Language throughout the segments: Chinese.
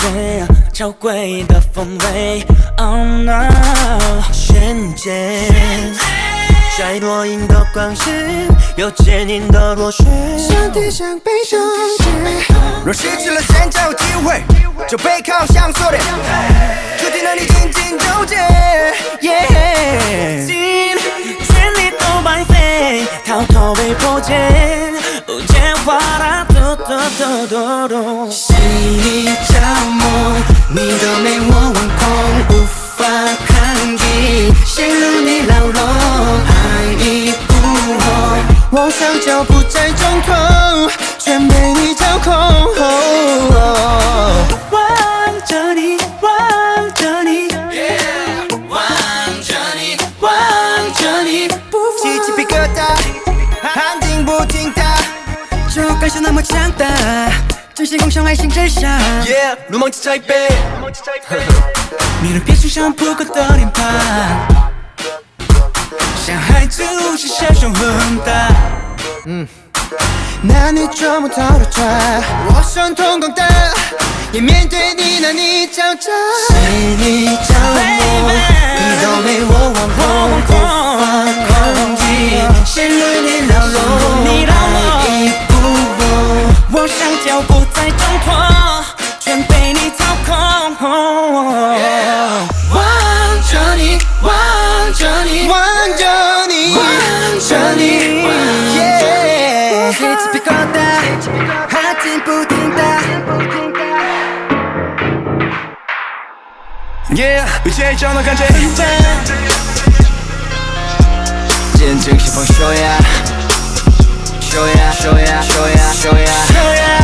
夜，交贵的风味。Oh no， 瞬间，在若隐的光线，有坚硬的螺旋， 上天像被冻结。 若失去了现在有机会，就背靠向锁链，注定了你紧紧纠结。 心全力都白费，逃脱被破解，无解花啦嘟嘟嘟嘟嘟。 细腻着魔，你的美我惶恐，无法抗拒，陷入你牢笼，爱已不红，我双脚不再挣脱，全被你操控。 望着你，望着你， 望着你，望着你，起鸡皮疙瘩，汗停不停打，这种感受那么强大，真心共享爱心之下，如梦之台北。 你的变数像扑克的脸盘，像孩子无限小熊很大。 拿你捉摸透了抓，我伤痛广大，也面对你那你狡诈，细腻着魔，你都被我惶恐，无法抗拒，陷入你牢笼，爱已不红， 我双脚不再挣脱，全被你操控。 望着你，望着你，望着你，望着你，起鸡皮疙瘩，汗停不停打。 遇见一张的感觉， 见证西方秀呀，秀呀，秀呀，秀呀，秀呀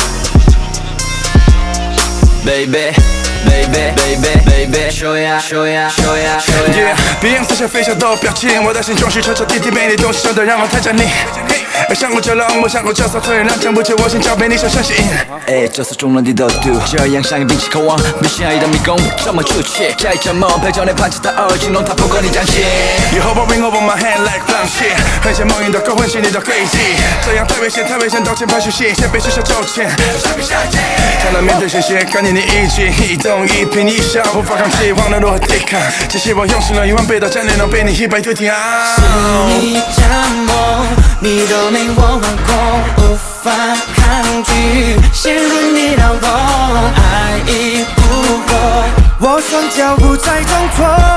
，baby。Baby, baby, baby， 秀呀，秀呀，秀呀，秀呀。 别样似像飞翔的表情，我的心中是彻彻底底被你东西伤的，让我太着你。爱上过这冷漠，想过这骚脆，让撑不起我心跳被你深深吸引。 这次中了你的毒，这样像一屏气渴望，迷信爱的迷宫，这么出气，加以折磨，陪着你盘起的耳机，弄它不过你将心。 You hold my ring over my hand like flam shit， 很像梦呓的勾魂系你的诡计，这样太危险，太危险，道歉拍虚戏，先被取消抽签，才能面对现实，看见你一举一动一颦一笑，无法抗拒，忘了如何抵抗，只希望用尽了1万倍的战略，能被你100对挺啊。 是你折磨，你都没我惶恐，无法抗拒，陷入你牢笼，爱已不红，我双脚不再挣脱。